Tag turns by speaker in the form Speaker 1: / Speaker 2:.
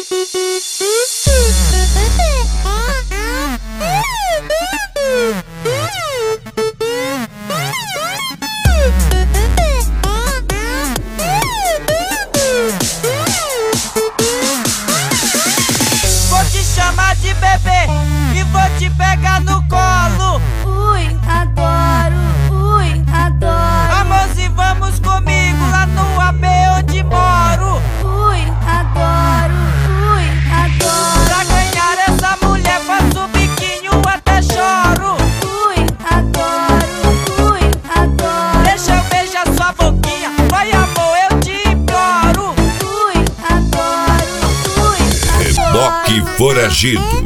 Speaker 1: Vou te chamar de bebê e vou te pegar no colo.
Speaker 2: Ui, adoro,
Speaker 1: Amorzinho, vamos comigo lá no AP onde moro.
Speaker 2: ui, adoro.
Speaker 1: Pra ganhar essa mulher faço biquinho até choro.
Speaker 2: Ui, adoro.
Speaker 1: Deixa eu beijar sua boquinha, vai amor, eu te imploro.
Speaker 2: Ui, adoro.
Speaker 3: Reboque Foragido.